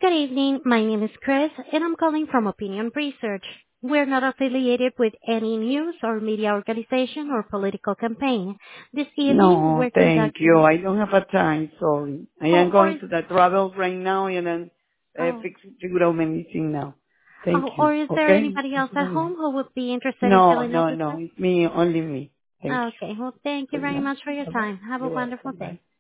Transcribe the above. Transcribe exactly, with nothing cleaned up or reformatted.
Good evening. My name is Chris, and I'm calling from Opinion Research. We're not affiliated with any news or media organization or political campaign. This evening, No, we're thank you. conducting. I don't have a time, sorry. I am Oh, or going is, to the travels right now and then uh, oh, fix figure medicine now. Thank oh, you. or is there Okay? anybody else at home who would be interested in No, filling out no, the no. survey? It's me, only me. Thank Okay. Well, thank you you. very much for your Bye-bye. time. Have a You're wonderful welcome. day. Bye.